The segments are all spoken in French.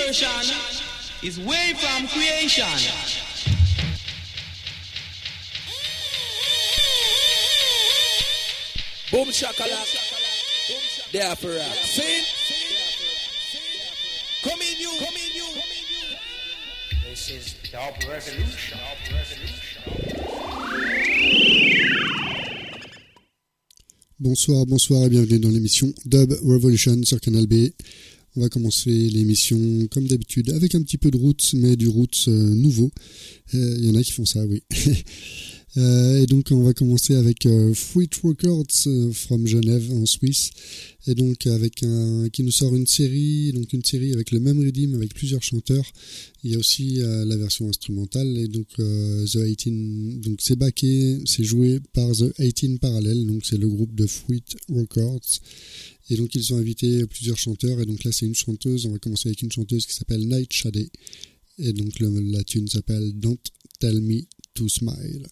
version is way from creation. Boom shakalak, there for rock. See? Come in you. This is Dub Revolution. Bonsoir et bienvenue dans l'émission Dub Revolution sur Canal B. On va commencer l'émission comme d'habitude avec un petit peu de roots, mais du roots nouveau. Il y en a qui font ça, oui. Et donc on va commencer avec Fruit Records from Genève en Suisse, et donc avec qui nous sort une série avec le même rhythm avec plusieurs chanteurs. Il y a aussi la version instrumentale, et donc The 18, donc c'est joué par The 18 Parallel, donc c'est le groupe de Fruit Records. Et donc ils ont invité plusieurs chanteurs, et donc là c'est une chanteuse. On va commencer avec une chanteuse qui s'appelle Night Shade, et donc la tune s'appelle Don't Tell Me to Smile.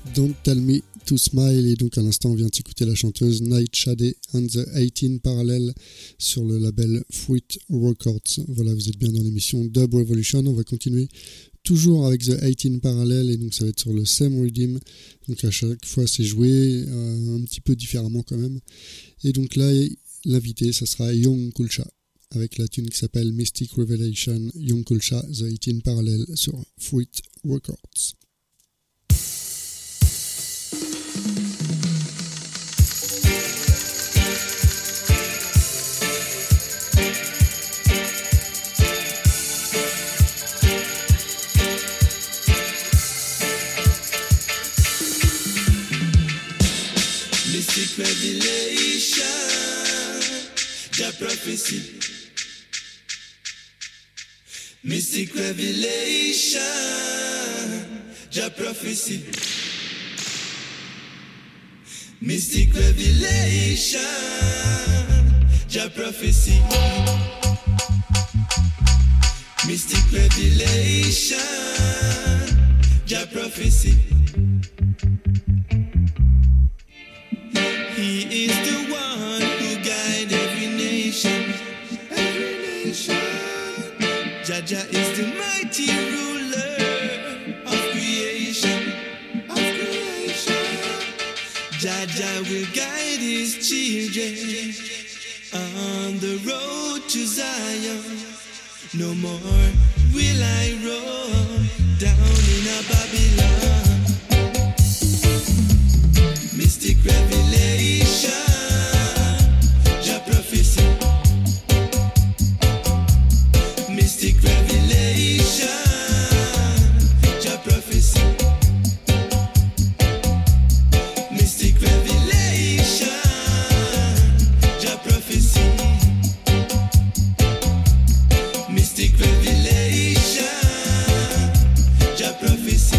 Don't Tell Me to Smile. Et donc à l'instant on vient de s'écouter la chanteuse Nightshade and the 18 Parallel sur le label Fruit Records. Voilà, vous êtes bien dans l'émission Dub Revolution. On va continuer toujours avec The 18 Parallel et donc ça va être sur le Same Rhythm. Donc à chaque fois c'est joué un petit peu différemment quand même. Et donc là l'invité ça sera Young Kulcha avec la tune qui s'appelle Mystic Revelation. Young Kulcha, The 18 Parallel sur Fruit Records. Mystic revelation, the prophecy. Mystic revelation, the prophecy. Mystic revelation, the prophecy. Mystic revelation, the prophecy. He is the one who guides every nation. Every nation. Jaja is the mighty ruler of creation. Of creation. Jaja will guide his children on the road to Zion. No more will I roam down in a Babylon. Mystic revelation, the prophecy. Mystic revelation, the prophecy. Mystic revelation, the prophecy. Mystic revelation, the prophecy.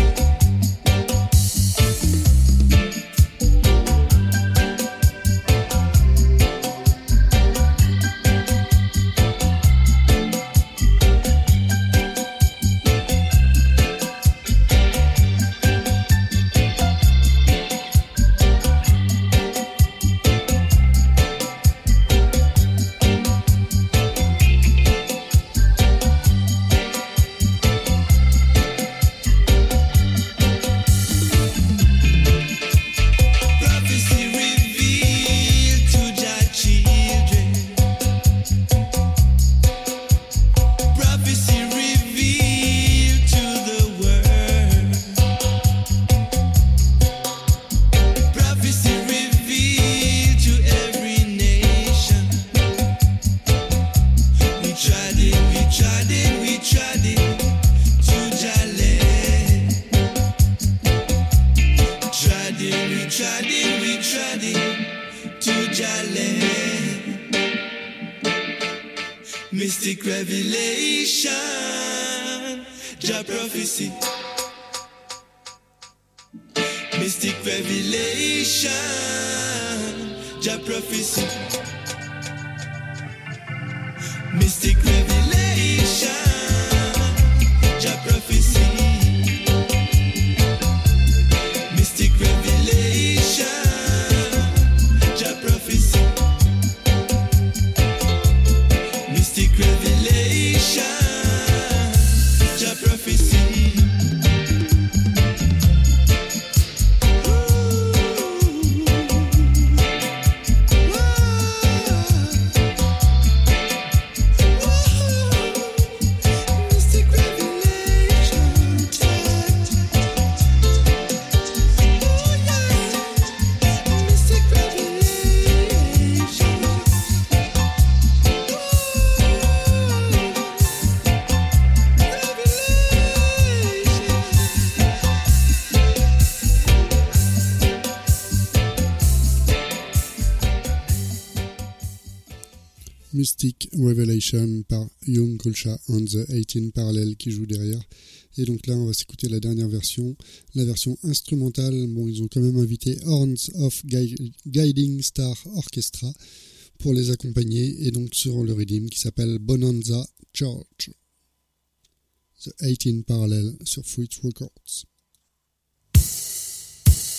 Mystic revelation, the prophecy. Mystic revelation, the prophecy. Mystic revelation, the prophecy. Mystic revelation, the prophecy. Mystic revelation, the prophecy. Mystic Revelation par Young Kulcha and the 18 Parallel qui joue derrière. Et donc là, on va s'écouter la dernière version, la version instrumentale. Bon, ils ont quand même invité Horns of Guiding Star Orchestra pour les accompagner. Et donc sur le rhythm qui s'appelle Bonanza Church. The 18 Parallel sur Fruit Records.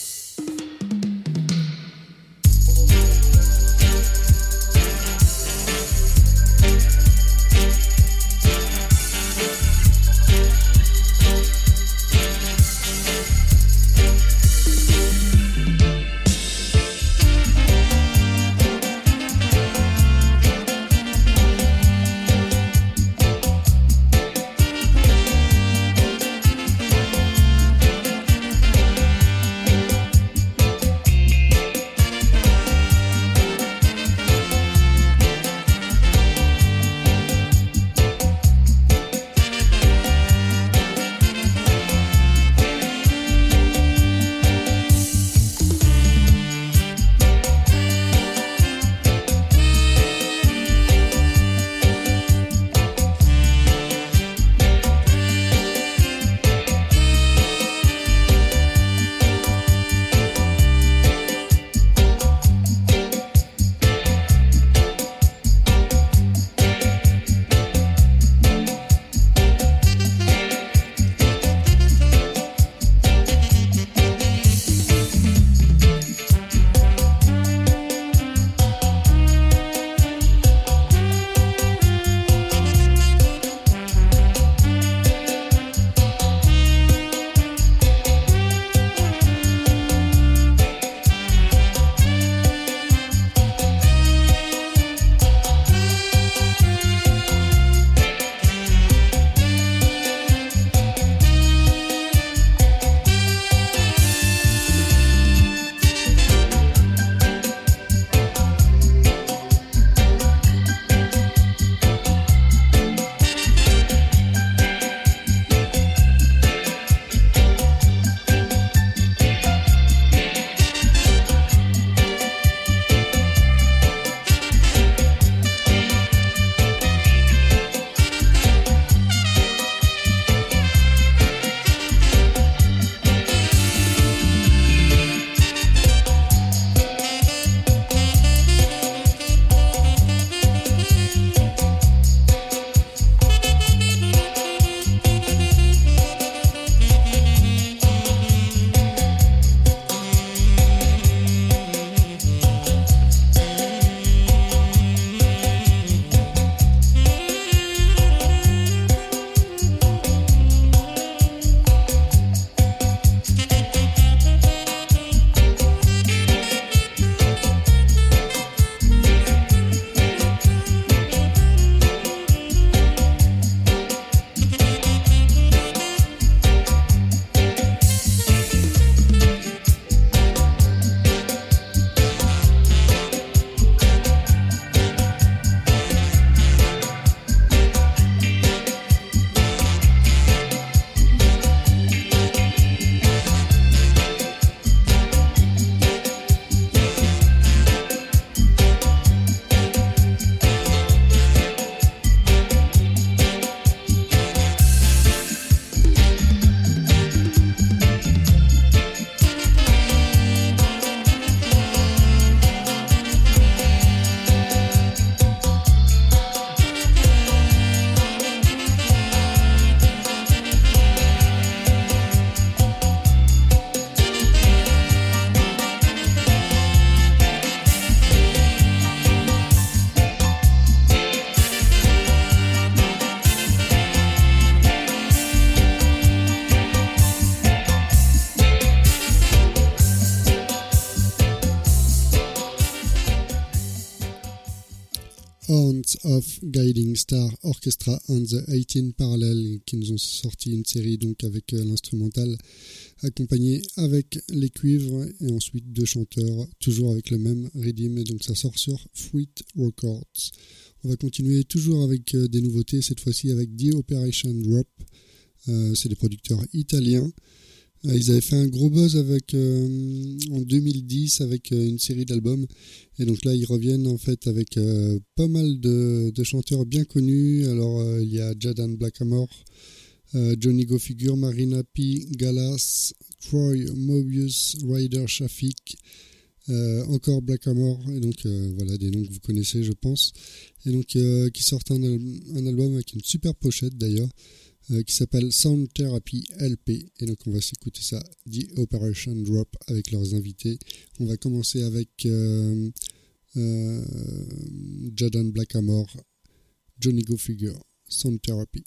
Horns of Guiding Star Orchestra and the 18 Parallel, qui nous ont sorti une série donc avec l'instrumental accompagné avec les cuivres et ensuite 2 chanteurs toujours avec le même rythme, et donc ça sort sur Fruit Records. On va continuer toujours avec des nouveautés, cette fois-ci avec The Operation Drop. C'est des producteurs italiens. Ils avaient fait un gros buzz en 2010 avec une série d'albums, et donc là ils reviennent en fait avec pas mal de chanteurs bien connus. Alors il y a Jadan Blackamore, Johnny Go Figure, Marina P, Galas, Troy, Mobius, Ryder Shafik, encore Blackamore, et donc voilà des noms que vous connaissez je pense, et donc qui sortent un album avec une super pochette d'ailleurs, qui s'appelle Sound Therapy LP, et donc on va s'écouter ça, The Operation Drop, avec leurs invités. On va commencer avec Jadan Blackamore, Johnny Go Figure, Sound Therapy.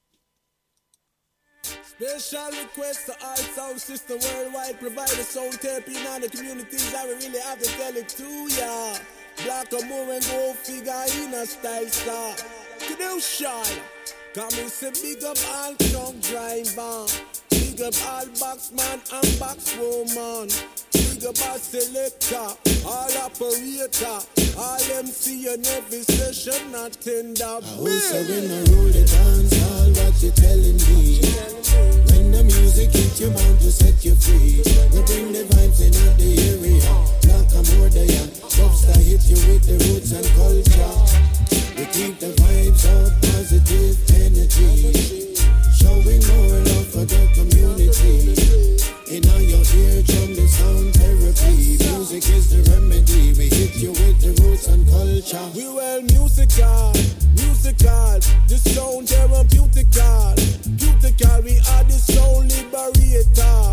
Special request to all sound system worldwide, provide a sound therapy in all the communities. I will really have to tell it to ya. Blackamore and Go Figure in a style star. Kedushan. Come and say big up all truck driver, big up all boxman and boxwoman, big up all selector, all operator, all MC and every session attender. Also when I roll the dance, all what you telling me. When the music hits you, bound to set you free. We bring the vibes in the area. Blackamore there, Dubstar hit you with the roots and culture. We keep the vibes up, positive energy, showing more love for the community. In all your eardrum, the sound therapy. Music is the remedy. We hit you with the roots and culture. We well musical, the sound therapeutical, beautical. We are the sound liberator,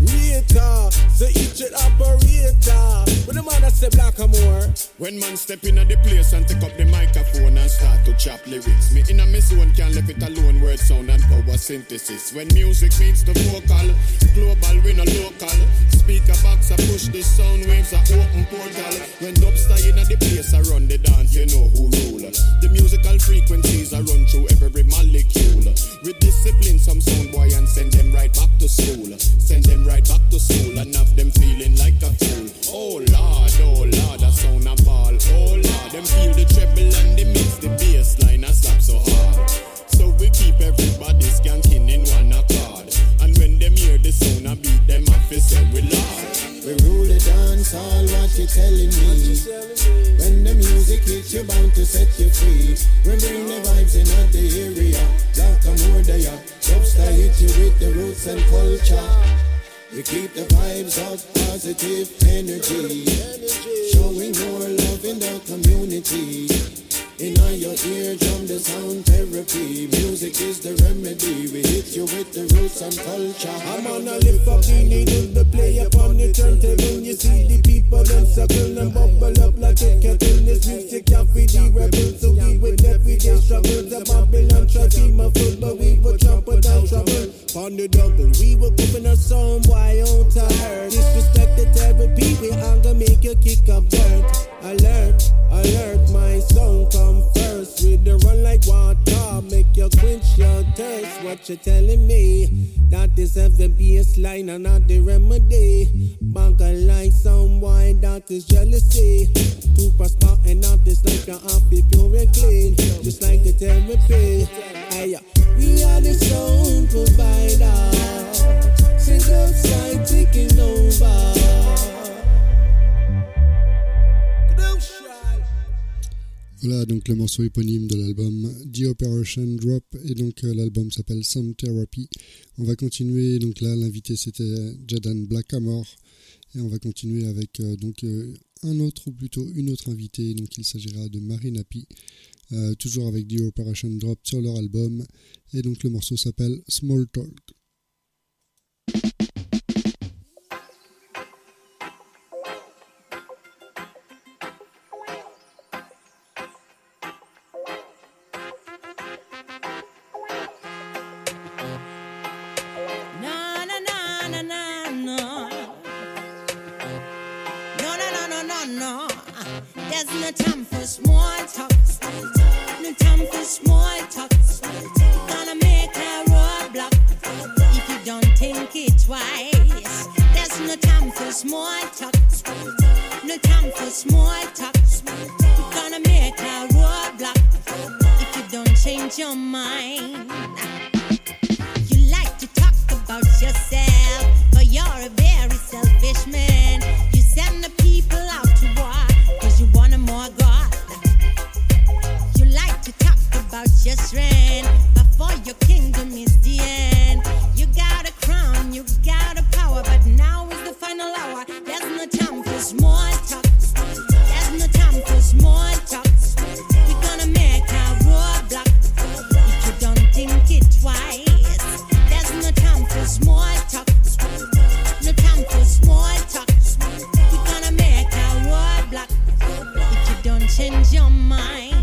so each operator. When the man say Blackamore, when man step in at the place and take up the microphone and start to chop lyrics, me in a me zone can't leave it alone. Word sound and power synthesis. When music meets the vocal, global we no local. Speaker box I push the sound waves a open portal. When Dubstar in at the place I run the dance, you know who rule. The musical frequencies I run through every molecule. With discipline some sound boy and send them right back to school. Send them right back to school and have them feeling like a fool. Oh Lord, that sound a ball. Oh Lord, them feel the treble and the mix, the bass line a slap so hard. So we keep everybody skanking in one accord. And when them hear the sound a beat, them have to say we loud. We rule the dance, all what you telling me. When the music hits you, bound to set you free. We bring the vibes in the area. Blackamore there, Dubstar hit you with the roots and culture. We keep the vibes up, positive energy, showing more love in the community. In all your eardrum, the sound therapy. Music is the remedy. We hit you with the roots and culture. I'm on a lift up the needle, the play upon the turntable. You see the people them circle and bubble up like a kettle. This music can't feed the rebels, so we with everyday struggles. The Babylon try to my foot, but we will trample down trouble. On the double, we were popping a song, why on tired? Disrespect the therapy, we anger make you kick up dirt. Alert, my song come first. With the run like water, make you quench your thirst. What you telling me? That is the baseline and not the remedy. Bunker like some wine, that is jealousy. Too prosper and not this like a happy pure and clean. Just like the therapy. Aye, we are the sound provider. Sit outside taking over. Voilà donc le morceau éponyme de l'album The Operation Drop, et donc l'album s'appelle Sound Therapy. On va continuer, donc là l'invité c'était Jadan Blackamore, et on va continuer avec un autre, ou plutôt une autre invitée, donc il s'agira de Marina P, toujours avec The Operation Drop sur leur album, et donc le morceau s'appelle Small Talk. There's no time for small talk. No time for small talk. We're gonna make a roadblock if you don't think it twice. There's no time for small talk. No time for small talk. We're gonna make a roadblock if you don't change your mind. You like to talk about yourself, but you're a very selfish man. You send the people out to war cause you want more God. You like to talk about your strength, but for your kingdom is the end. You got a crown, you got a power, but now is the final hour. There's no time for small talk. There's no time for small talk. We're gonna make a roadblock if you don't think it twice. There's no time for small talk. No time for small talk. We're gonna make a roadblock if you don't change your mind.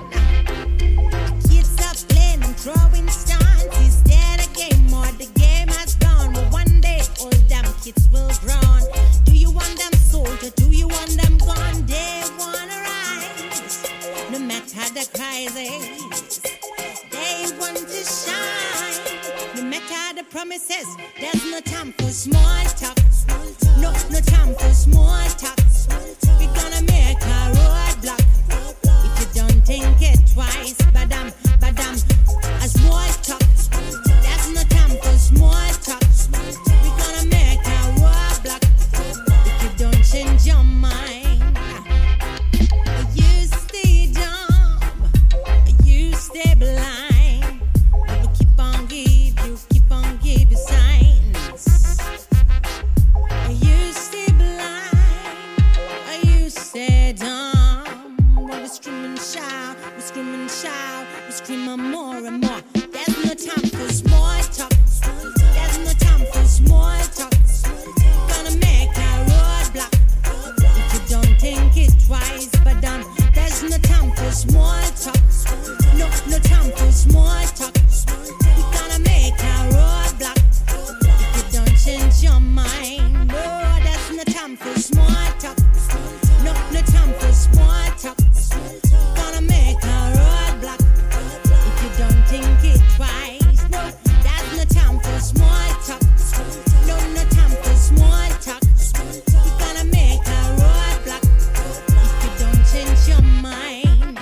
Kids are playing and throwing stones. Is that a game or the game has gone? But one day all them kids will grown. Do you want them sold or do you want them gone? They wanna rise, no matter the crisis. They want to shine, no matter the promises. There's no time for small talk. No time for small talk. We're gonna make a roadblock if you don't think it twice. Badam, a small talk. There's no time for small talk. We're gonna make a roadblock if you don't change your mind. You stay dumb, you stay blind. We keep on give you signs. You stay blind, you stay dumb. We scream and shout, we scream and shout, we scream more and more. There's no time for small talk. There's no time for small talk. Gonna make a roadblock if you don't think it twice. But there's no time for small talk. No time for small talk. We're gonna make a roadblock if you don't change your mind. No, there's no time for small talk. No time for small talk. Gonna make a roadblock if you don't think it twice. No, there's no time for small talk. No time for small talk. We're gonna make a roadblock if you don't change your mind.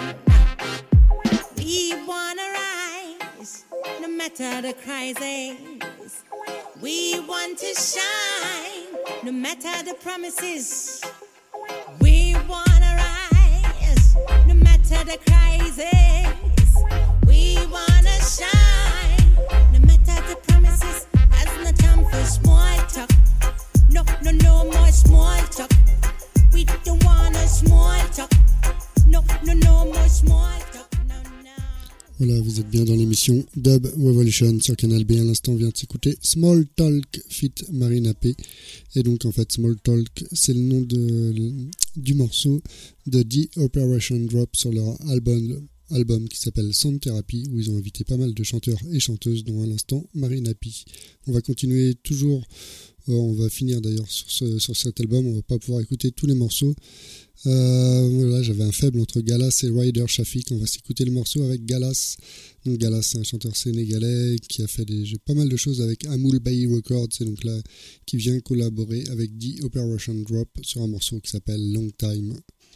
We wanna rise, no matter the crisis. We want to shine, no matter the promises. We wanna rise, no matter the crisis. We wanna shine, no matter the promises. There's no time for small talk. No more small talk. We don't wanna small talk. No more small talk. Voilà, vous êtes bien dans l'émission Dub Revolution sur Canal B. À l'instant, on vient de s'écouter Small Talk feat. Marina P. Et donc, en fait, Small Talk, c'est le nom du morceau de The Operation Drop sur leur album qui s'appelle Sound Therapy, où ils ont invité pas mal de chanteurs et chanteuses, dont à l'instant Marina P. On va continuer toujours, on va finir d'ailleurs sur cet album, on va pas pouvoir écouter tous les morceaux. Voilà, j'avais un faible entre Galas et Ryder Shafik. On va s'écouter le morceau avec Galas. Donc Galas, c'est un chanteur sénégalais qui a fait pas mal de choses avec Amoul Bayi Records, et donc là qui vient collaborer avec The Operation Drop sur un morceau qui s'appelle Long Time.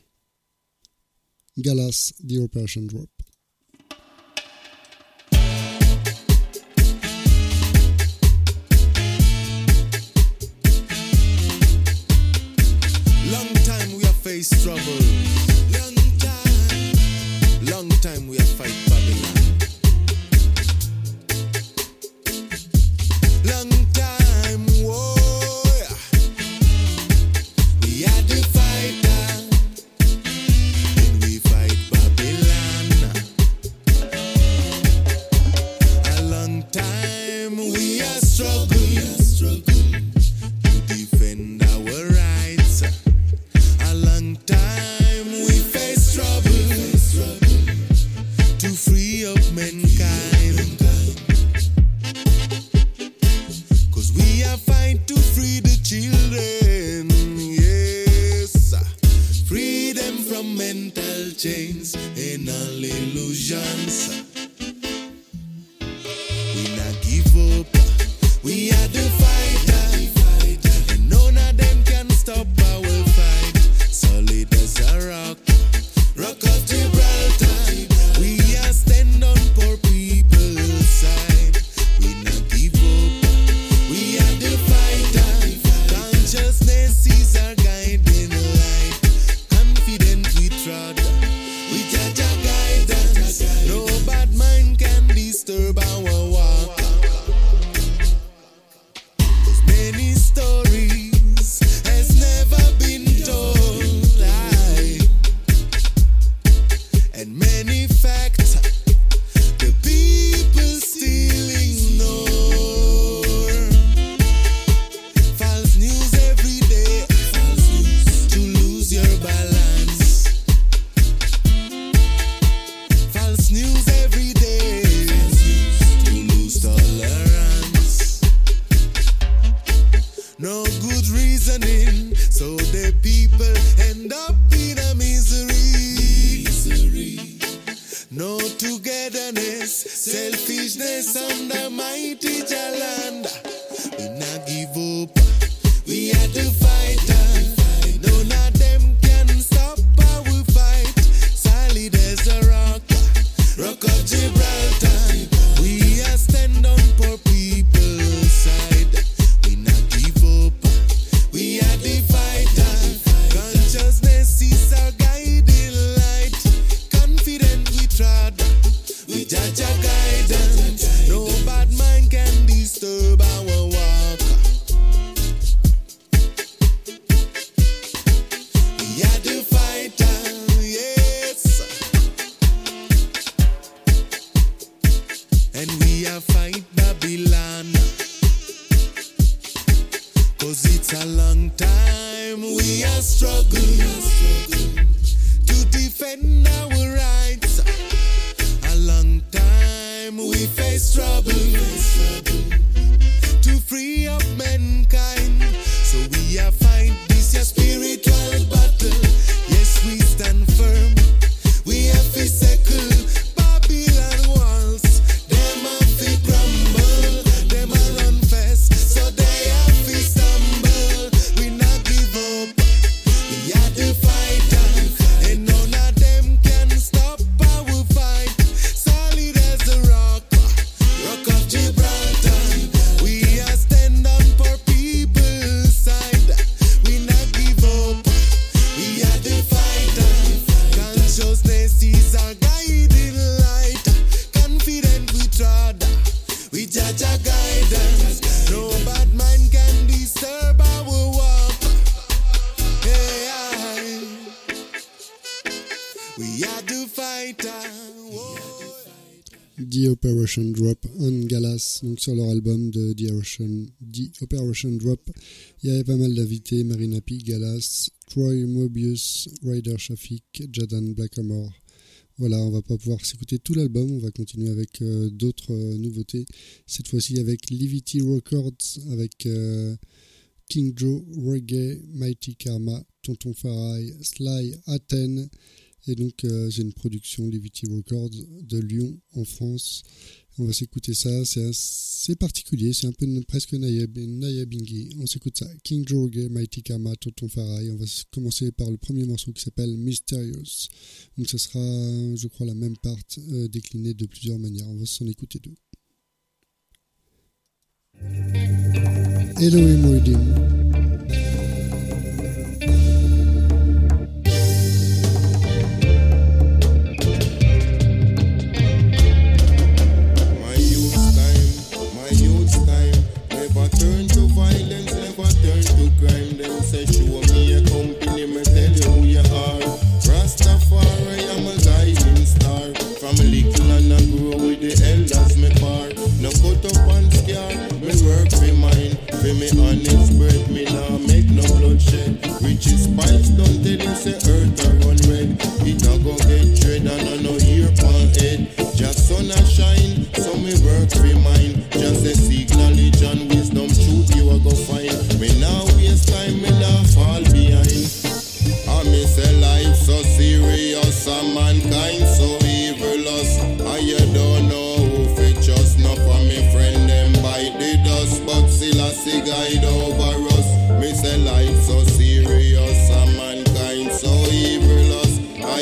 Galas, The Operation Drop. Face trouble. Long time we have fight Babylon. Long time, whoa, yeah. We had to fight that, and we fight Babylon. A long time we are struggle to defend our rights. A long time mental chains and all illusions. We not give up, we are the fighter, and none of them can stop our fight. Solid as a rock, rock of Gibraltar. We are stand on poor people's side. We not give up, we are the fighter. Consciousness is our guiding light. Confident we trod, we judge our guidance. No bad mind can disturb our walk. There's many stories has never been told, and many facts the people still ignore. False news every day, to lose your balance. False news every day, to lose tolerance. No good reasoning, so the people end up in a misery. No togetherness, selfishness on the mighty Jaland. We not give up, we are the fighter. None of them can stop our fight. Solid as a rock, rock of Gibraltar. We are stand on poor people's side. We not give up, we are the fighter. Consciousness is our guiding light. Confident we trod, we judge our guidance. No bad mind can disturb our walk. We are the fighter, yes. And we are fight Babylon. 'Cause it's a long time we are struggling to defend our rights. A long time we face trouble to free up mankind. So we are fight this your spiritual battle. Yes, we stand firm. We have to circle Babylon walls. Them have to crumble. Them are run fast, so they have to stumble. We not give up. We are the fighter, and none of them can stop our fight. Solid as a rock, rock of Gibraltar. We are stand on for people's side. We not give up. We are the fighter. Consciousness is our guiding light. Confident we trod, we judge our guidance. No bad mind can disturb our walk. Hey, we are the fighter. The Operation Drop on Galas, donc sur leur album de The Operation Drop. Il y avait pas mal d'invités, Marina P, Galas, Troy Mobius, Ryder Shafik, Jadan Blackamore. Voilà, on va pas pouvoir s'écouter tout l'album, on va continuer avec d'autres nouveautés. Cette fois-ci avec Livity Records, avec King Joe, Reggae, Mighty Karma, Tonton Farai, Sly, Athènes. Et donc, c'est une production Livity Records de Lyon, en France. On va s'écouter ça, c'est assez particulier, c'est un peu presque Naya Bingi. On s'écoute ça, King Joe, Reggae, Mighty Karma, Tonton Farai. On va commencer par le premier morceau qui s'appelle Mysterious. Donc, ça sera, je crois, la même part déclinée de plusieurs manières. On va s'en écouter deux. Elohim Redeem. Turn to violence, never turn to crime. Them say show me a company, me tell you who you are. Rastafari, I'm a guiding star. From little and I grow with the elders me par. No cut up and scar, me work for mine. For me honest bread, me nah make no bloodshed. Riches spice, don't tell him say earth a run red. It a go get dread and I no hear pan head. Just sun a shine, so me work for mine. Just a seek knowledge and wisdom, truth you a go find. Me now waste time, me now fall behind. I miss a life so serious.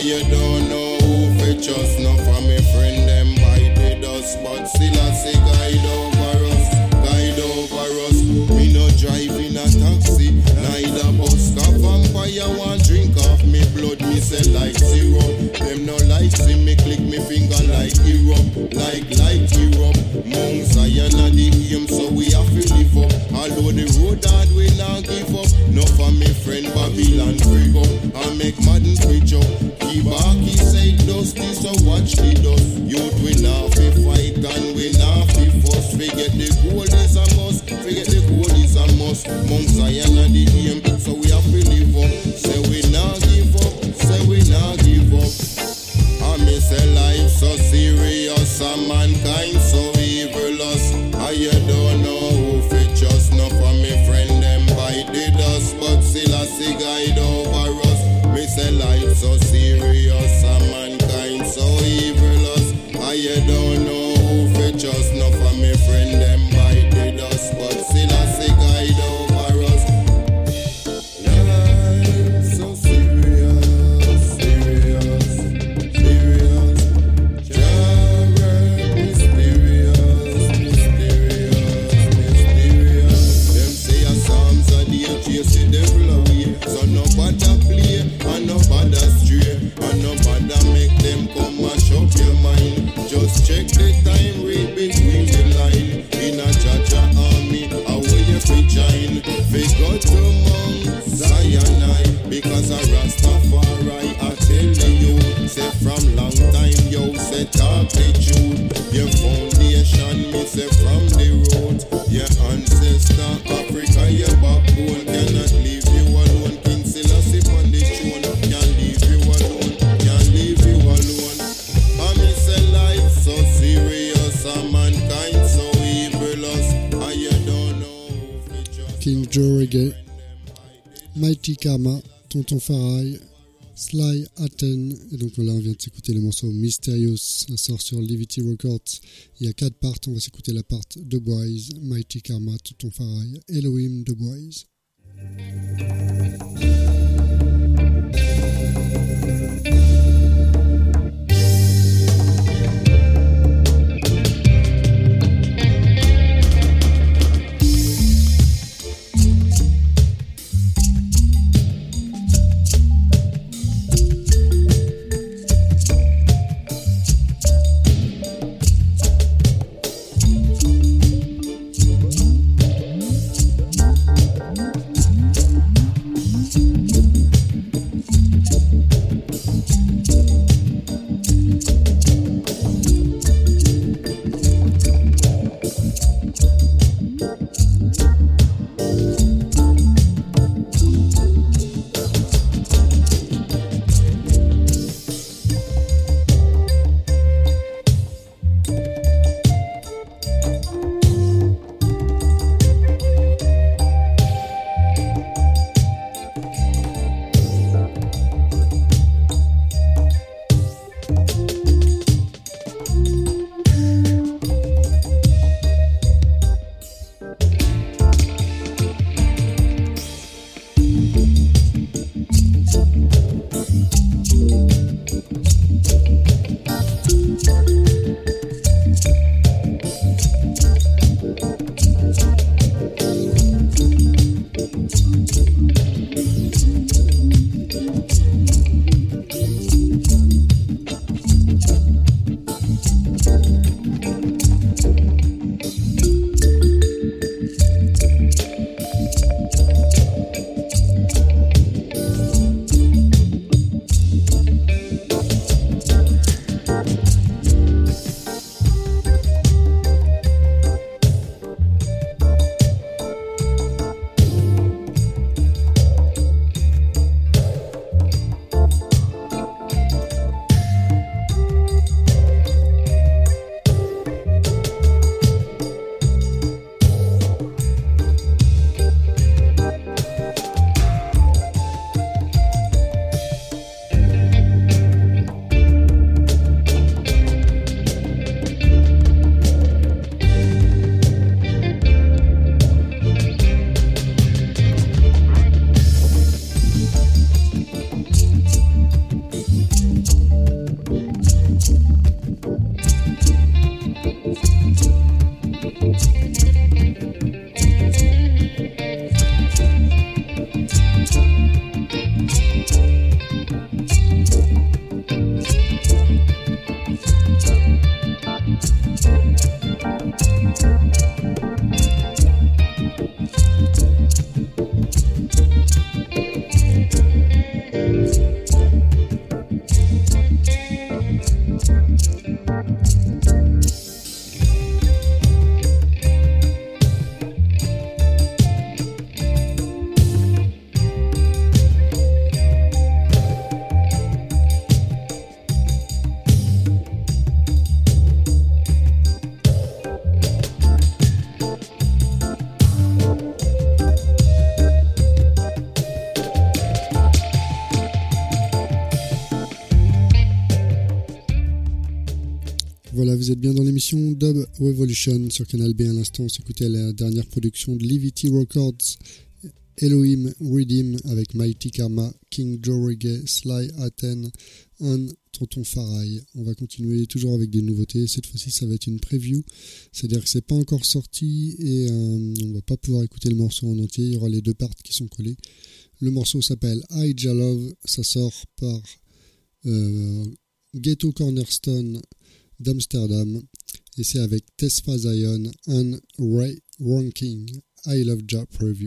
you don't know who fi trust. No for me friend them bite the dust, but still I say guide over us, guide over us. Me no drive in a taxi, neither bus. Cause vampire want drink off me blood, me say like zero. Them no like see me click me finger like Europe, like Europe. Mount Zion and the aim, so we have to live up. Although the road hard, we not give up. No for me friend Babylon freak up, I make madden preach up. Keep back, he say dusty, so watch the dust. Youth we now fi fight and we now fi fuss. Forget the goal is a must, forget the goal is a must. Mount Zion and the aim, so we have to live up. Say we not give up, say we not give up. I miss a life so serious, and mankind so evilous. You don't know who fi trust. No for me friend them bite the dust, but still I see guide over us. Me say life so serious, and mankind so evilous. You don't know who fi trust. No for me friend them bite the dust, but still I see guide over us. Life so serious, serious, serious. Jarrett mysterious, mysterious, mysterious. Them say a psalms a day chase the devil away. So nobody play and nobody stray, and nobody make them come mash up your mind. Just check the time, read between the line. In a Jaja army, away you fi join. We go to Mount Zion, because a Rastafari, I tell you, say from long time, yo, say talk the truth. Your foundation, me say from the root. Your ancestor, Africa, your backbone, cannot leave you alone. King Selassie on the throne, can't leave you alone, can't leave you alone. I miss a life so serious, and mankind so evilous, and you don't know. King Joe Reggae, Mighty Karma, Tonton Farai, Sly Aten, et donc là on vient de s'écouter le morceau Mysterious, ça sort sur Levity Records. Il y a 4 parts, on va s'écouter la part de Boys, Mighty Karma, Tonton Farai, Elohim de Boys. Voilà, vous êtes bien dans l'émission Dub Revolution sur Canal B. À l'instant, on s'écoutait la dernière production de Levity Records, Elohim Redeem avec Mighty Karma, King Joe Reggae, Sly Aten, and Tonton Farai. On va continuer toujours avec des nouveautés. Cette fois-ci, ça va être une preview, c'est-à-dire que c'est pas encore sorti et on va pas pouvoir écouter le morceau en entier. Il y aura les deux parts qui sont collées. Le morceau s'appelle I Ja Love, ça sort par Ghetto Cornerstone d'Amsterdam et c'est avec Tesfa Zion and Ray Ranking. I Love Ja Preview.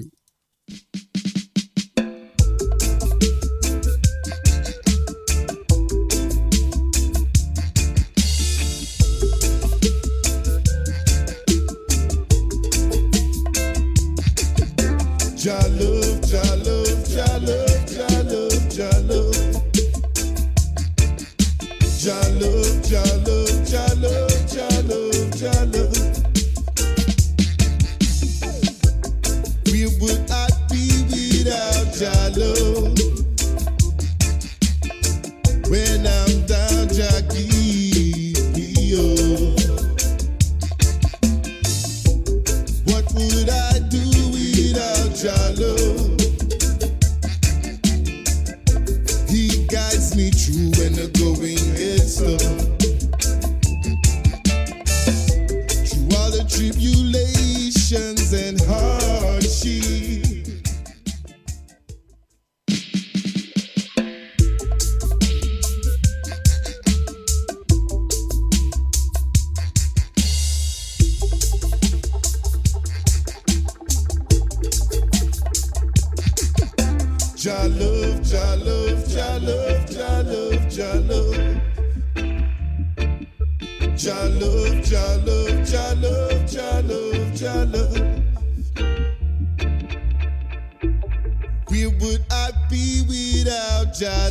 Ja love, ja love, ja love, ja love, ja love. Ja love, ja love, ja love, ja love, ja love. Where would I be without Ja love? When I'm down, Ja keep me up. What would I do without Ja love? He guides me through when the going gets tough. Through all the tribulations and hardship. Ja love, Ja love, Ja love, Ja love, Ja love. Ja love, Ja love, Ja love, Ja love, Ja love. Where would I be without Ja?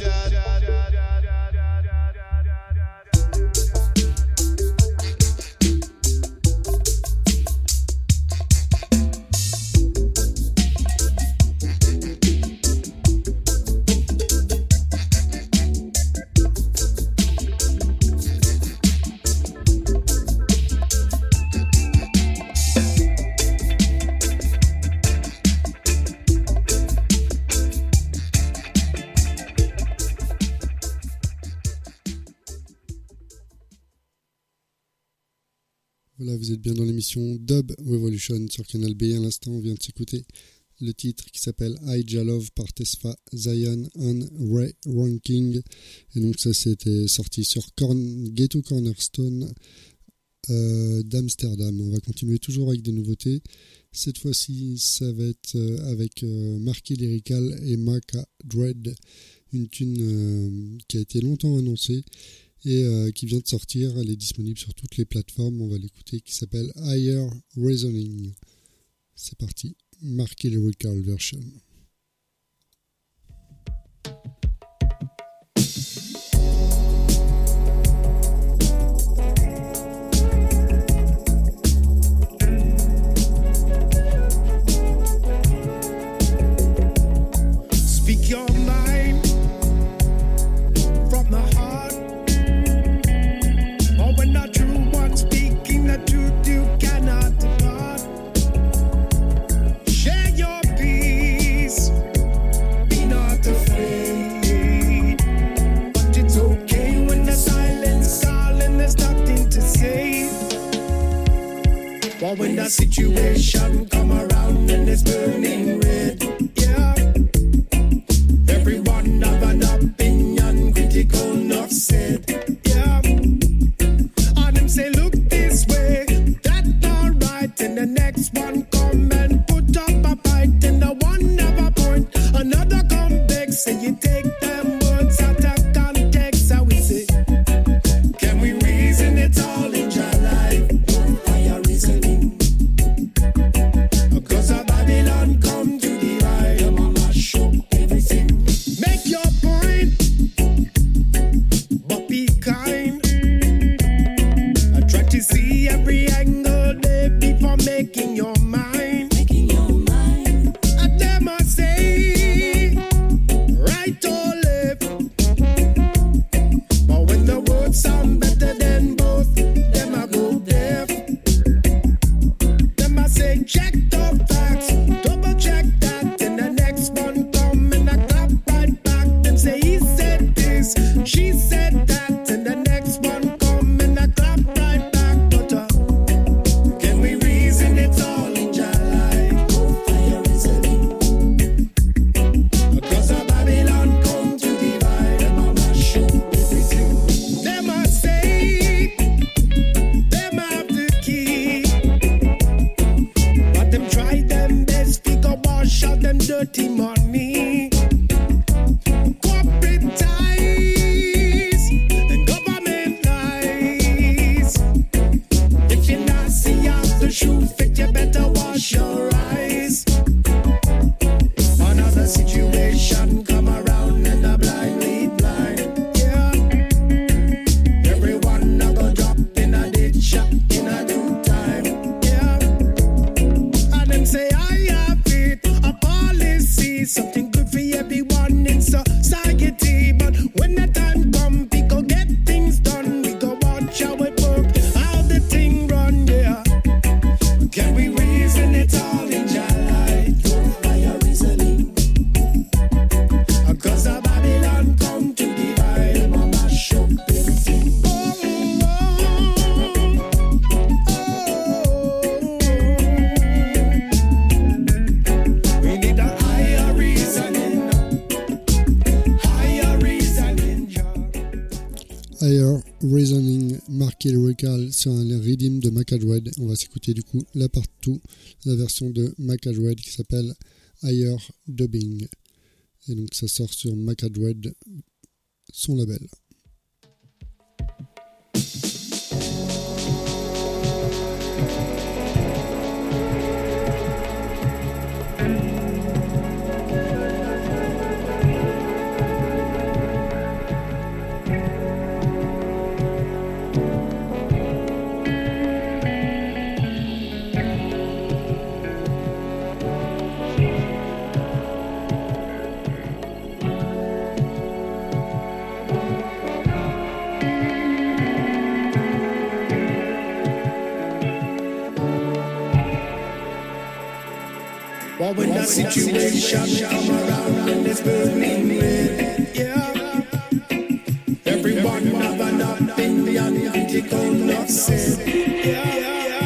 Voilà, vous êtes bien dans l'émission Dub Revolution sur Canal B. À l'instant, on vient de s'écouter le titre qui s'appelle I Ja Love par Tesfa Zion and Ray Ranking. Et donc ça, c'était sorti sur Ghetto Cornerstone d'Amsterdam. On va continuer toujours avec des nouveautés. Cette fois-ci, ça va être avec Marquis Lyrical et Maka Dread, une tune qui a été longtemps annoncée et qui vient de sortir. Elle est disponible sur toutes les plateformes. On va l'écouter, qui s'appelle Higher Reasoning. C'est parti, Marquis Lyrical version. Speak your mind from the heart. Or when the true one speaking the truth, you cannot depart. Share your peace, be not afraid. But it's okay when the silence calls and there's nothing to say. But when the situation come around and it's burning red, yeah. Everyone have an opinion, critical enough said, yeah. And them say, look this way, that's alright. And the next one come and put up a fight. And the one have a point, another come back. Say you take them words out of context. How we say, can we reason it all in your life? Higher reasoning. Because of Babylon come to divide. Your mama show everything. Make your point, but be kind. I try to see every angle there before making your mind. I dare must say, right or left. Reasoning, Mark Lyrical sur un rhythm de Macadred. On va s'écouter du coup la partout, la version de Macadred qui s'appelle Higher Dubbing. Et donc ça sort sur Macadred, son label. But when the situation come around and it's burning red, yeah, everyone have an opinion and they come up said, yeah.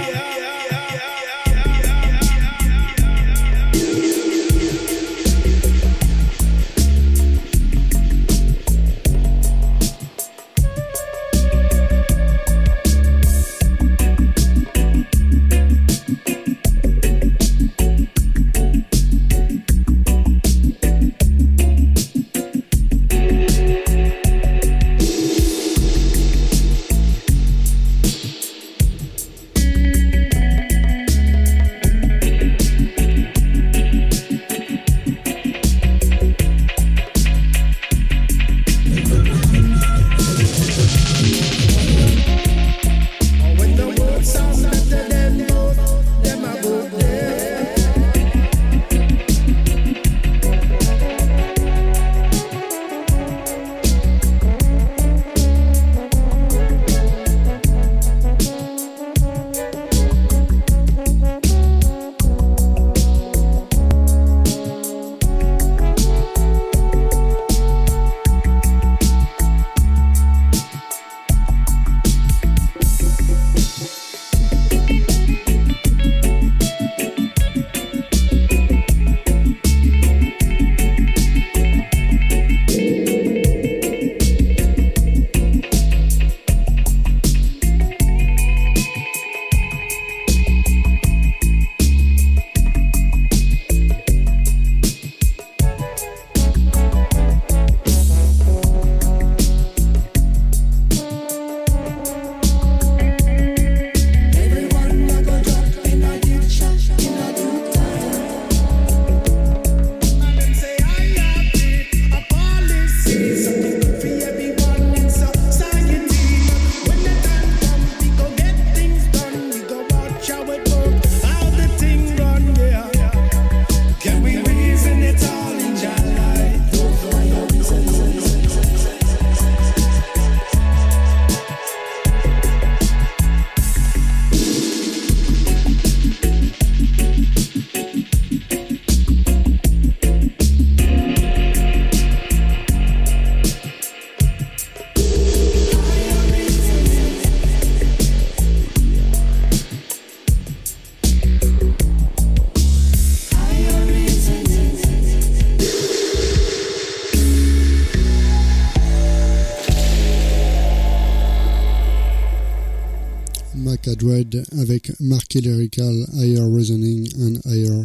Macadred avec Mark Lyrical, Higher Reasoning and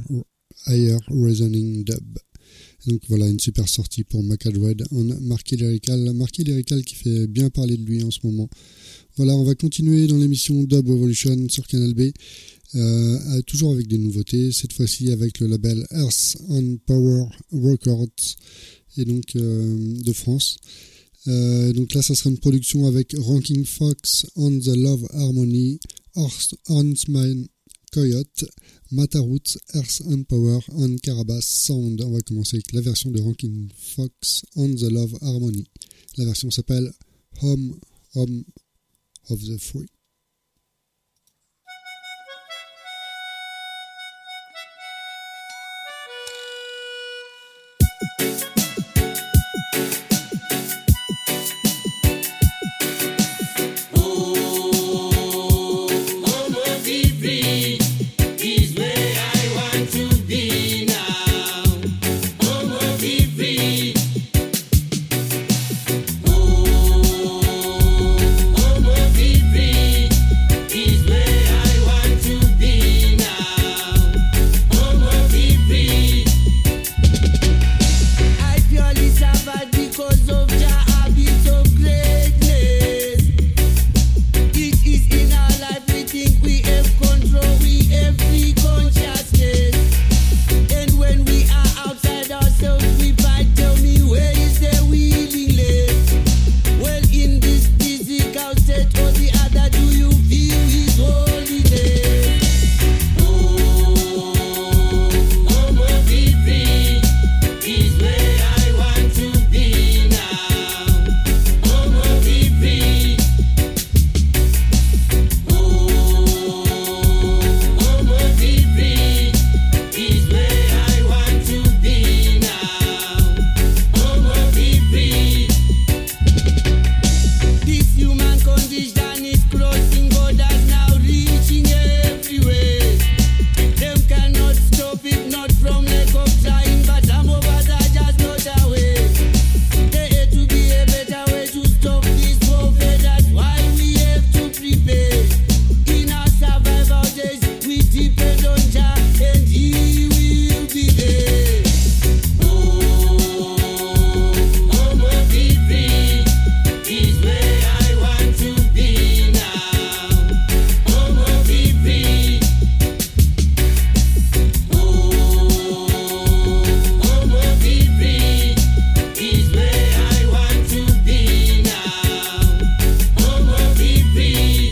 Higher Reasoning Dub. Donc voilà, une super sortie pour Macadred en Mark Lyrical qui fait bien parler de lui en ce moment. Voilà, on va continuer dans l'émission Dub Evolution sur Canal B, toujours avec des nouveautés, cette fois-ci avec le label Earth and Power Records, et donc de France. Donc là, ça sera une production avec Ranking Fox, On the Love Harmony, Horseman Coyote, Mataroots, Earth and Power, and Carabas Sound. On va commencer avec la version de Ranking Fox, On the Love Harmony. La version s'appelle Home of the Free. Oh because of Jah habit of greatness. It is in our life we think we have control, we have free consciousness. And when we are outside ourselves, we fight, tell me where is the willingness? Well, in this physical state or the other, do you feel His holiness? Oh, my baby, is where I want to be now. Oh, my baby. Oh, my baby, is where I want to be now. Oh, my baby. This human condition is crossing borders now, reaching everywhere. Them cannot stop it, not from lack of trying, but some of us are just not aware. There had to be a better way to stop this warfare. That's why we have to prepare. In our survival days, we depend on Jah, and He will be there. Oh, my baby, is where I want to be now. Oh, my baby. Oh, my baby, is where I want to be now. Oh, my baby.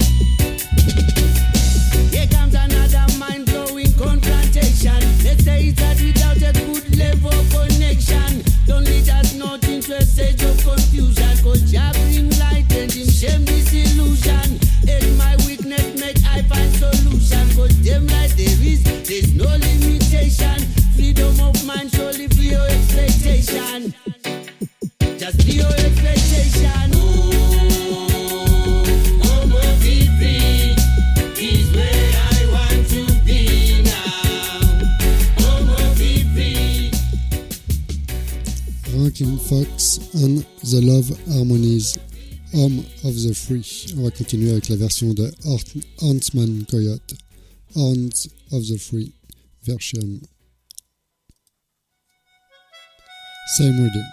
Here comes another mind-blowing confrontation. Let's say it's that without a good level connection. Don't lead us not into a stage of confusion. Cause Jah bring light and Him shame this illusion. And my weakness make I find solution. Cause them light there's no limitation. Freedom of mind, surely free your expectation. Just free your expectation. Oh, my baby, is where I want to be now. Oh, my baby. Rankin Fox and The Love Harmonies, Home of the Free. On va continuer avec la version de Huntsman Coyote, Horns of the Free version. Same rhythm.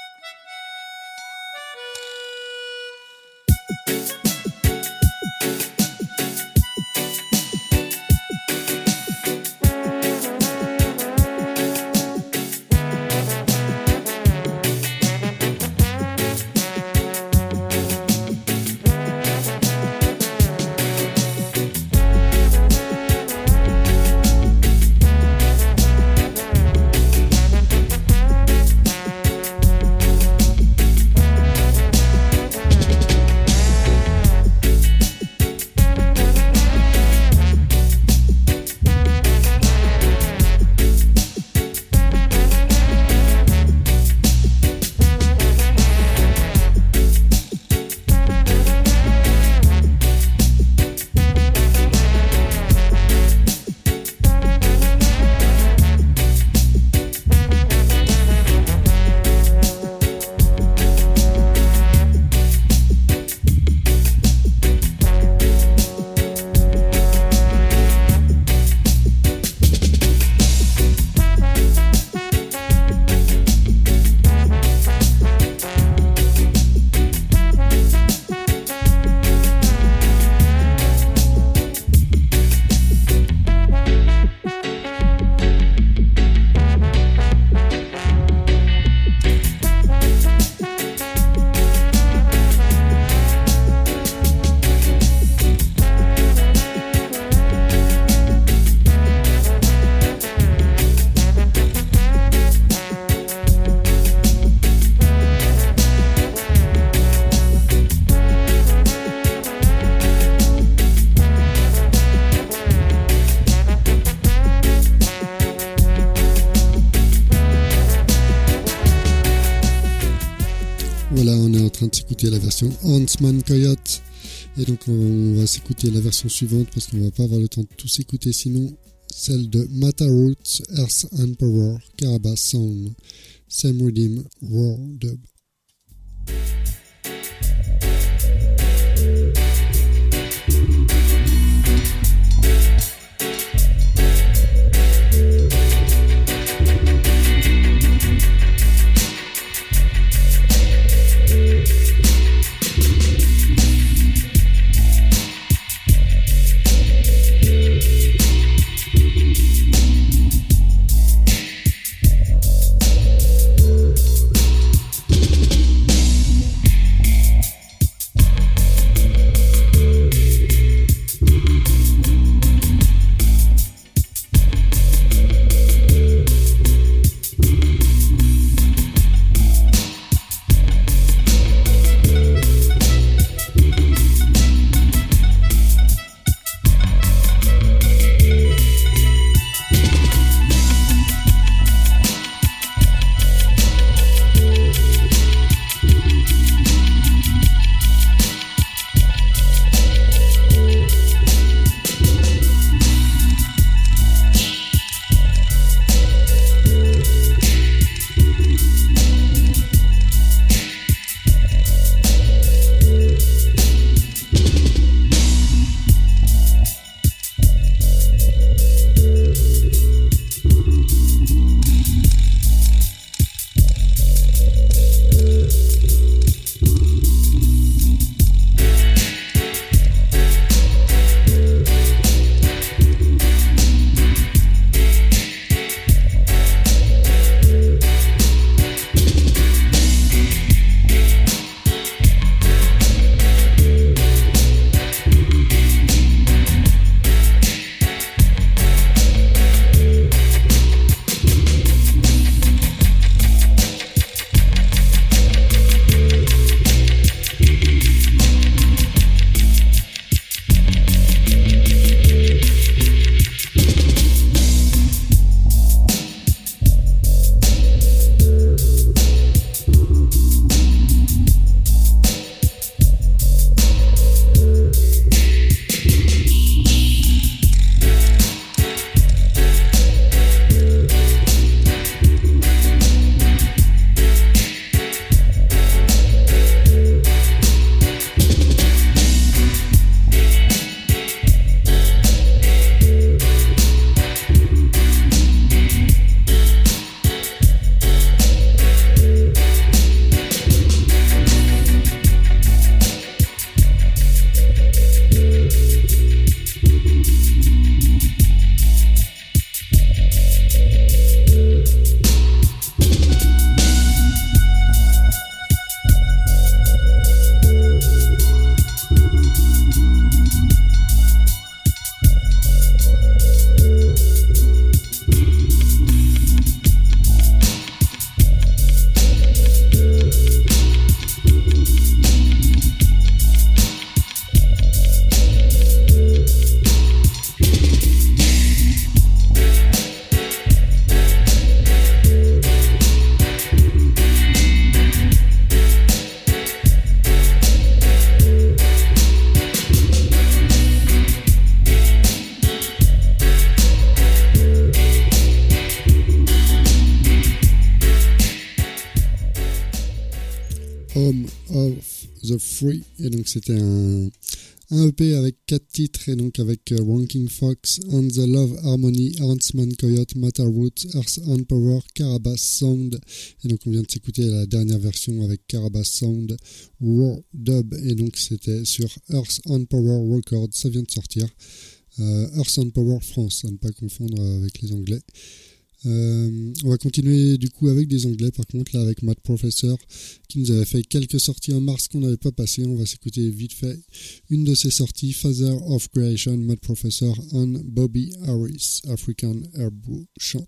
Voilà, on est en train de s'écouter la version Huntsman Coyote. Et donc on va s'écouter la version suivante parce qu'on va pas avoir le temps de tout s'écouter sinon. Celle de Mata Roots, Earth and Power, Carabas Sound, Same Rhythm, Raw Dub. Home of the Free. Et donc c'était un EP avec 4 titres, et donc avec Ranking Fox, And the Love Harmony, Huntsman Coyote, Matterroot, Earth and Power, Carabass Sound. Et donc on vient de s'écouter la dernière version avec Carabass Sound, Raw Dub, et donc c'était sur Earth and Power Records, ça vient de sortir. Earth and Power France, à ne pas confondre avec les Anglais. On va continuer du coup avec des Anglais, par contre là avec Matt Professor qui nous avait fait quelques sorties en mars qu'on n'avait pas passées. On va s'écouter vite fait une de ses sorties, Father of Creation, Matt Professor and Bobby Harris, African Airbrew chante.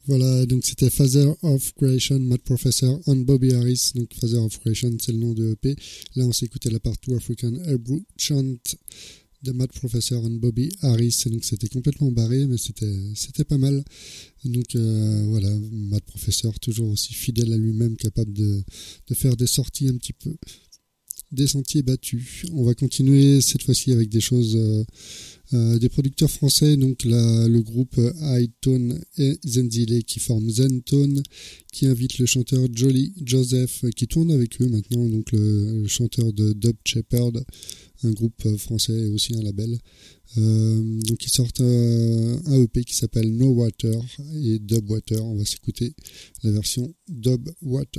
Voilà, donc c'était Father of Creation, Mad Professor and Bobby Harris. Donc Father of Creation, c'est le nom de EP. Là, on s'est écouté la part 2 African Hebrew Chant de Mad Professor and Bobby Harris. Donc c'était complètement barré, mais c'était pas mal. Donc voilà, Mad Professor, toujours aussi fidèle à lui-même, capable de faire des sorties un petit peu des sentiers battus. On va continuer cette fois-ci avec des choses... des producteurs français, donc le groupe Hightone et Zenzile qui forment Zentone, qui invite le chanteur Jolly Joseph qui tourne avec eux maintenant, donc le chanteur de Dub Shepherd, un groupe français et aussi un label. Donc ils sortent un EP qui s'appelle No Water et Dub Water. On va s'écouter la version Dub Water.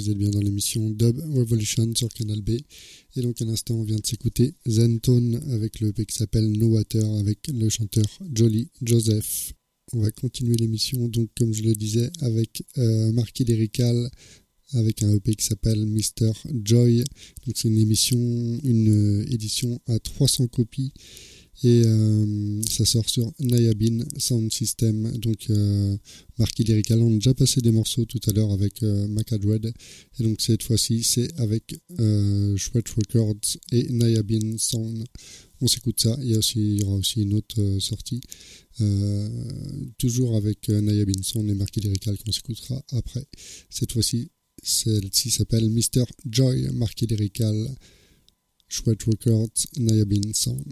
vous êtes bien dans l'émission Dub Revolution sur Canal B. Et donc à l'instant, on vient de s'écouter Zentone avec le EP qui s'appelle No Water avec le chanteur Jolly Joseph. On va continuer l'émission, donc comme je le disais, avec Marquis Lyrical, avec un EP qui s'appelle Mr. Joy. Donc c'est une édition à 300 copies. Et ça sort sur Nayabin Sound System. Donc Marquis Lyrical, on a déjà passé des morceaux tout à l'heure avec Macadred. Et donc cette fois-ci, c'est avec Sweat Records et Nayabin Sound. On s'écoute ça. Il y aura aussi une autre sortie. Toujours avec Nayabin Sound et Marquis Lyrical qu'on s'écoutera après. Cette fois-ci, celle-ci s'appelle Mr. Joy, Marquis Lyrical, Sweat Records, Nayabin Sound.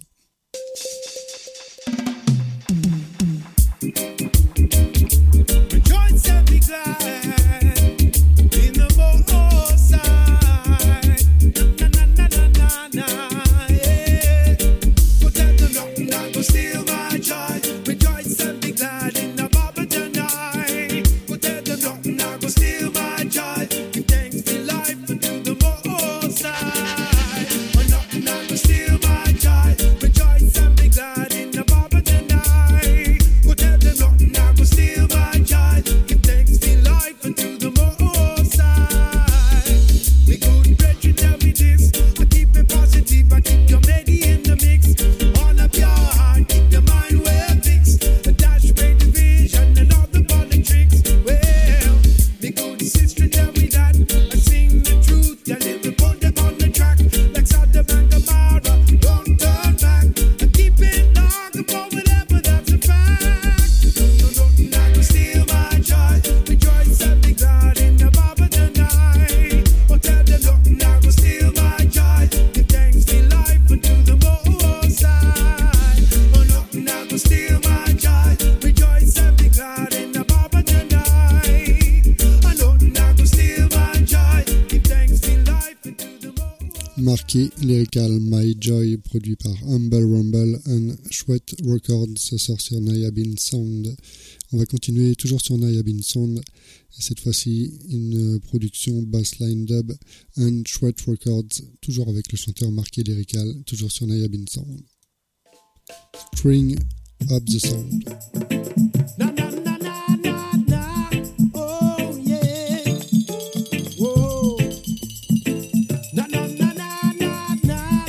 Rejoice and be glad in the Most High. Na na na na na, yeah. But there's nothing that will steal my joy. Rejoice and be glad in the Baba tonight. But there's nothing that will steal my joy. Give thanks to life and to the Most High. But nothing that will steal my joy. Rejoice and be glad in the Baba tonight. But there's nothing that will steal my joy. Give thanks to life and to the Most High. Me good brethren tell me this. I keep it positive. I keep your ready in the mix. On up your heart, keep your mind well fixed. A dash away division and all the politics. Well, me good sister tell me that. I sing the truth. You live and put them on the track. Like Sodom and Gomorrah. Don't turn back. And keep it long about whatever that's a fact. No, nothing that will steal my joy. Rejoice and be glad in the Baba tonight. But tell them nothing that will steal my joy. Give thanks to life and to the Most High. Oh, nothing that will steal my joy. Rejoice and be glad in the Baba tonight. Oh, nothing that will steal my joy. Give thanks to life and to the Most High. Marquis Lyrical My Joy, produit par Humble Rumble and Sweat Records, ça sort sur Nayabin Sound. On va continuer toujours sur Nayabin Sound, et cette fois-ci une production Bassline Dub and Sweat Records, toujours avec le chanteur Marquis Lyrical, toujours sur Nayabin Sound. String Up the Sound. Na na na na na na, oh yeah, whoa. Na na na na na na.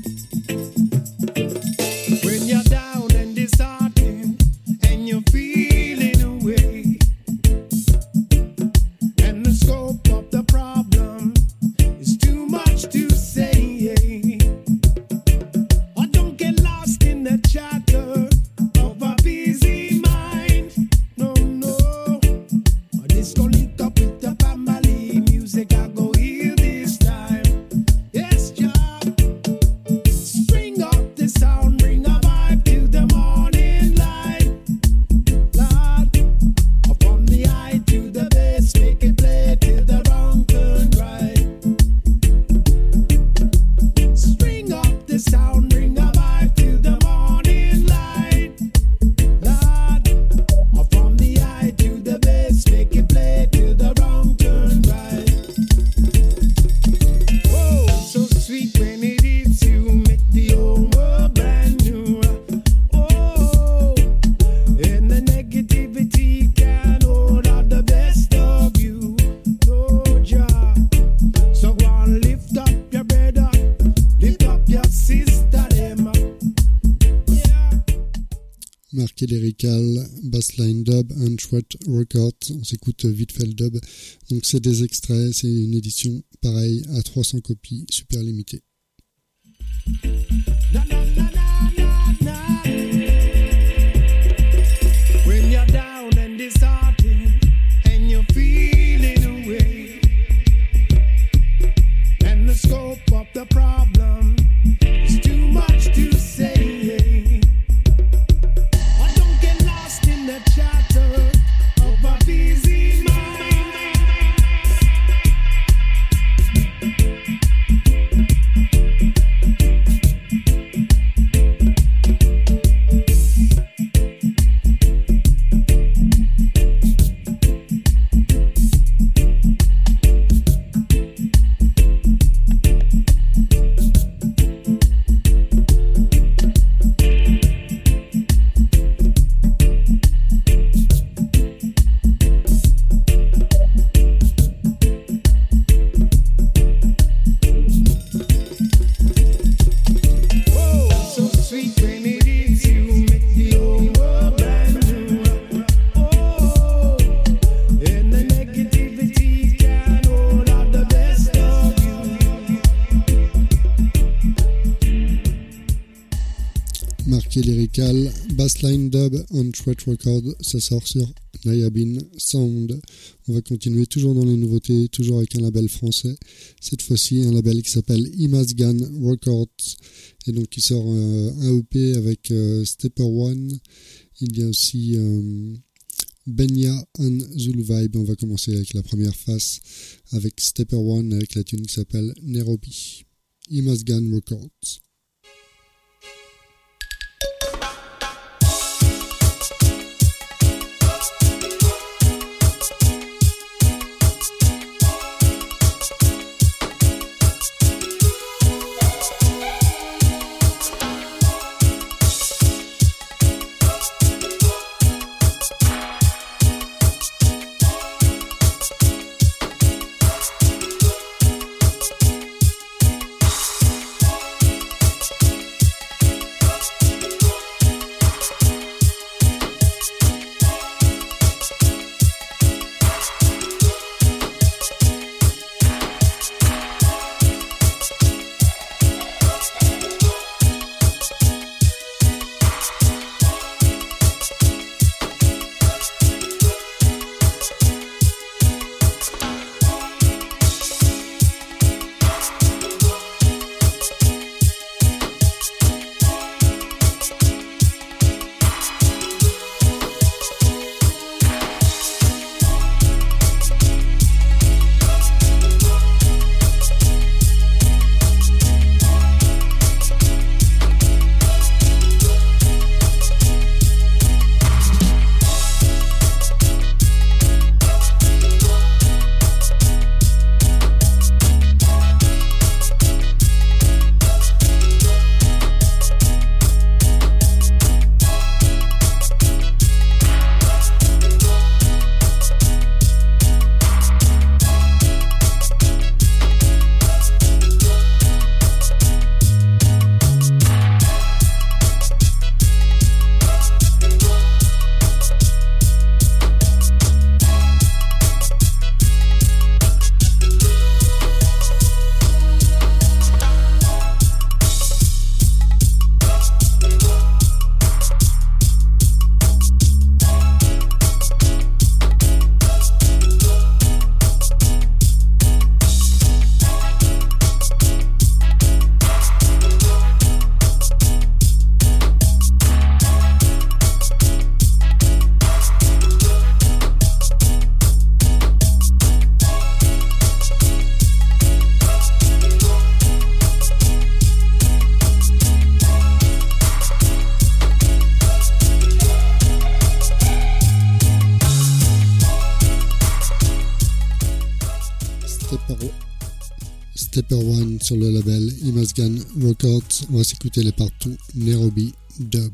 When you're down and disheartened and you're feeling away, and the scope of the problem is too much to say. Or don't get lost in the chatter of a busy mind. No, no. Or this gon' link up with the family. Music I go heal this time. Yes, job. String up the sound, bring a vibe to the morning light. Lord, up from the high to the bass, make it play till the wrong turn right. String up the sound, bring a vibe to the morning light. Lord, up from the high to the bass, make it play till the wrong turn right. Oh, so sweet when it hits you, make the whole world brand new. Oh, and the negativity can't hold out the best of you. No job. So go on, lift up your brother, lift up your sister, them. Yeah. Marquis Lyrical, Bassline Dub and Sweat Records. On s'écoute vite fait le dub. Donc c'est des extraits, c'est une édition pareille à 300 copies, super limitée. Na na na na na na. When you're down and disheartened and you're feeling away, and the scope of the problem is too much to say. Or don't get lost in the chatter of a busy mind. pied lyrical, Bassline Dub on Threat Record, ça sort sur Nayabin Sound. On va continuer toujours dans les nouveautés, toujours avec un label français. Cette fois-ci, un label qui s'appelle Imazgan Records. Et donc, il sort un EP avec Stepper One. Il y a aussi Benya and Zulu Vibe. On va commencer avec la première face avec Stepper One avec la tune qui s'appelle Nairobi. Imazgan Records. Stepper One sur le label Imazgan Records. On va s'écouter les partout Nairobi Dub.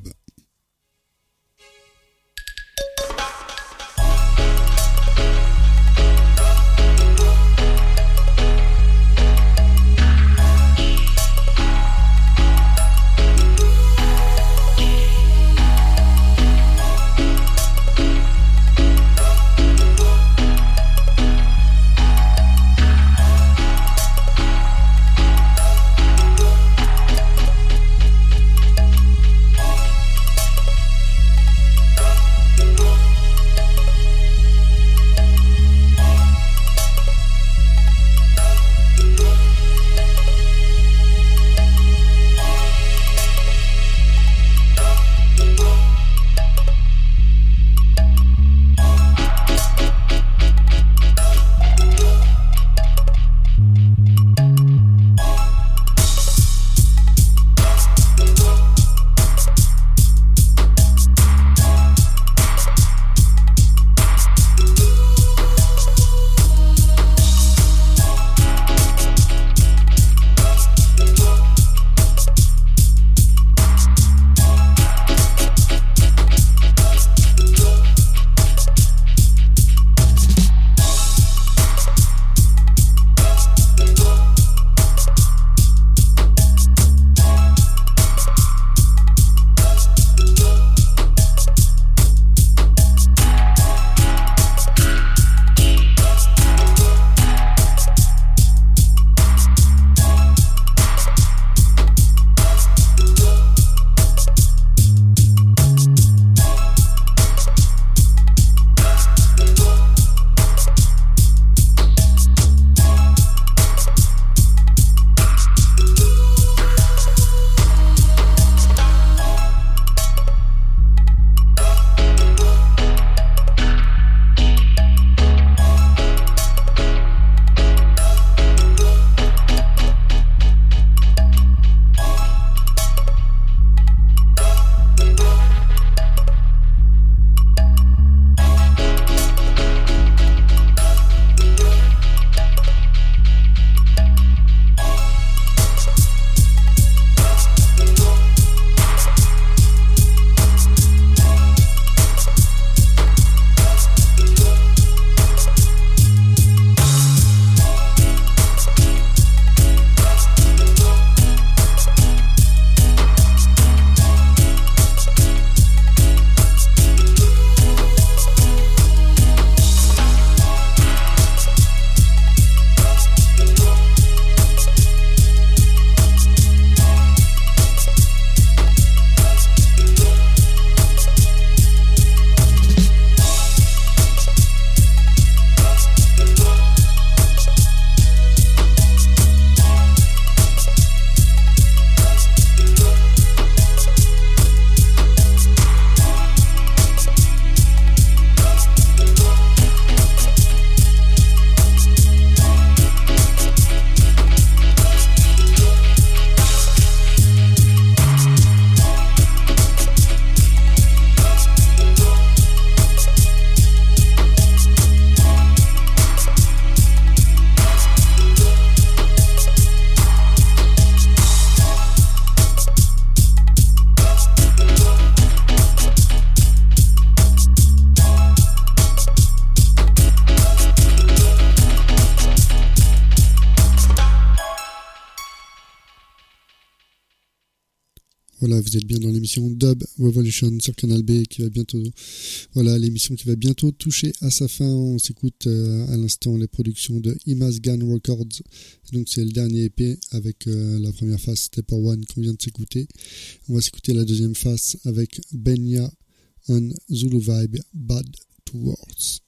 Voilà, vous êtes bien dans l'émission Dub Revolution sur Canal B qui va bientôt, voilà, l'émission qui va bientôt toucher à sa fin. On s'écoute à l'instant les productions de Imazgan Records. Donc c'est le dernier EP avec la première face Stepper One qu'on vient de s'écouter. On va s'écouter la deuxième face avec Benya and Zulu Vibe Bad Towards.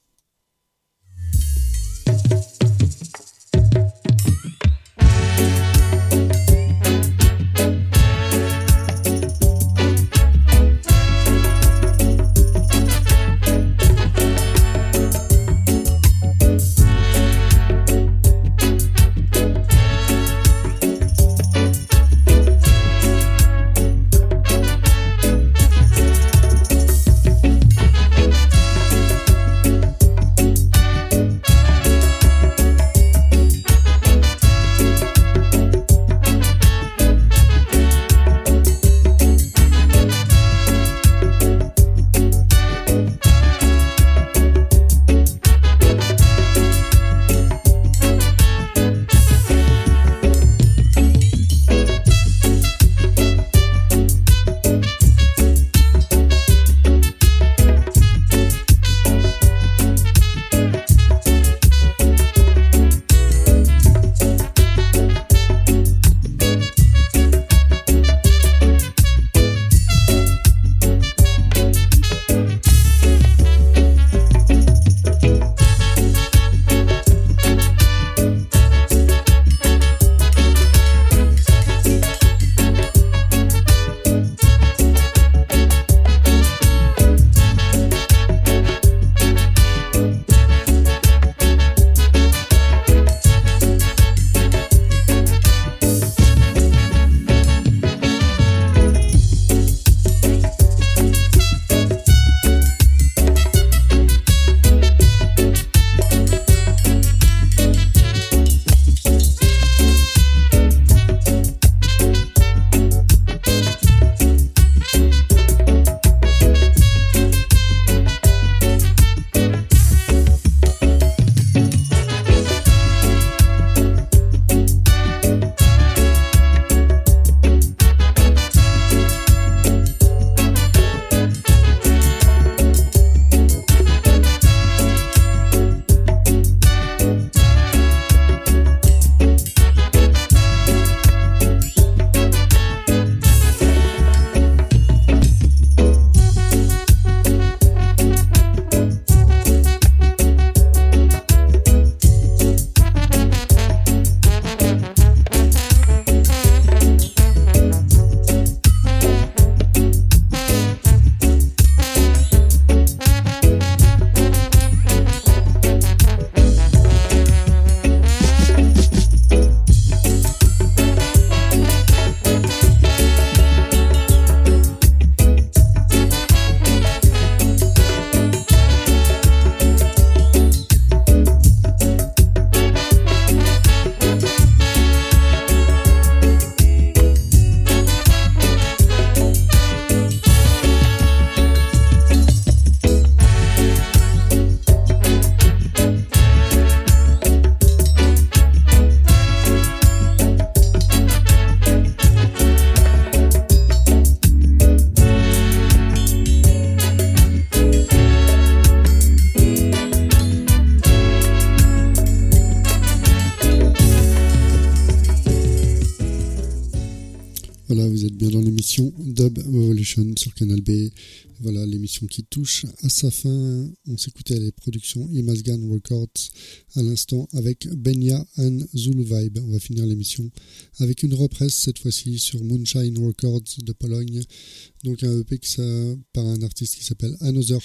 Voilà, vous êtes bien dans l'émission Dub Revolution sur Canal B. Voilà, l'émission qui touche à sa fin. On s'écoutait les productions Imazgan Records à l'instant avec Benya and Zulu Vibe. On va finir l'émission avec une reprise cette fois-ci sur Moonshine Records de Pologne. Donc un EP par un artiste qui s'appelle Another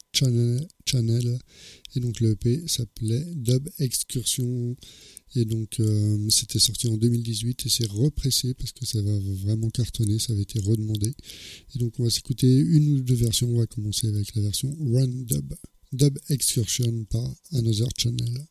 Channel. Et donc le EP s'appelait Dub Excursion. Et donc c'était sorti en 2018 et c'est repressé parce que ça va vraiment cartonner, ça avait été redemandé. Et donc on va s'écouter une ou deux versions. On va commencer avec la version Run Dub, Dub Excursion par Another Channel.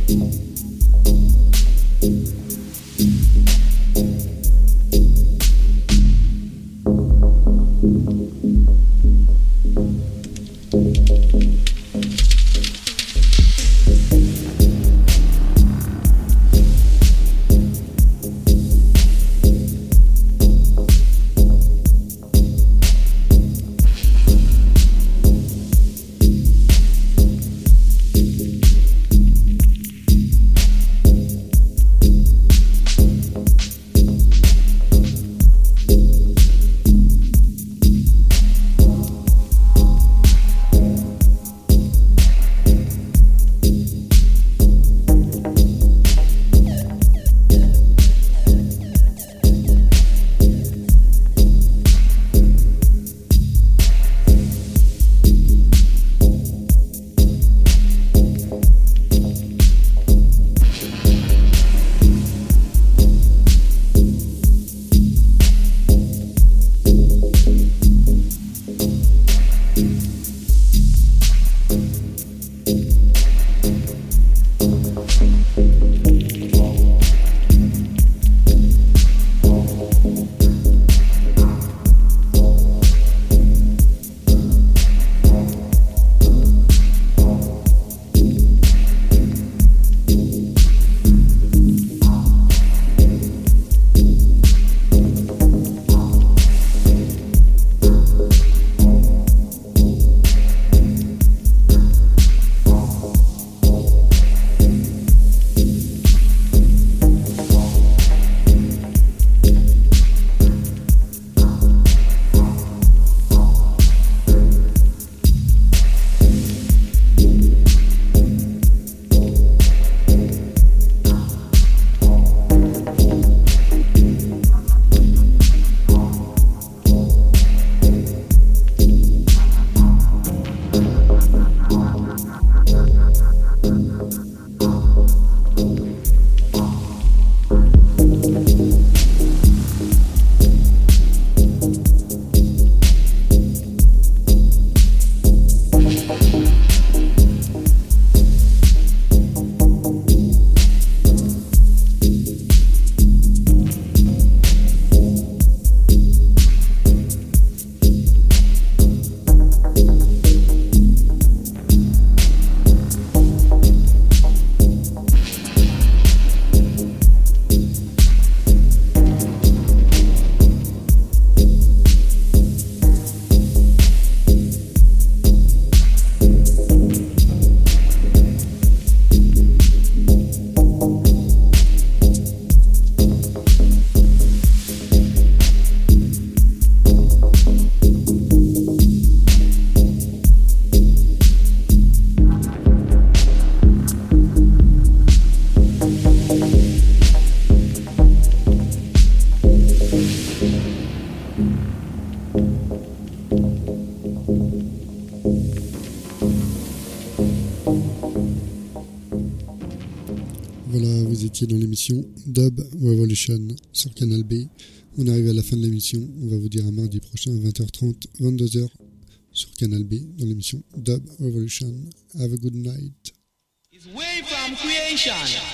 Voilà, vous étiez dans l'émission Dub Revolution sur Canal B. On arrive à la fin de l'émission. On va vous dire à mardi prochain à 20h30, 22h sur Canal B dans l'émission Dub Revolution. Have a good night. It's way from creation.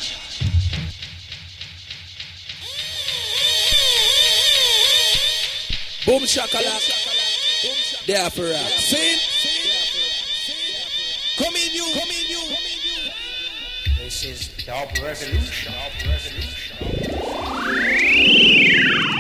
Boom shakalaka. There for rap. Sing. Come in you. This is Dub Revolution.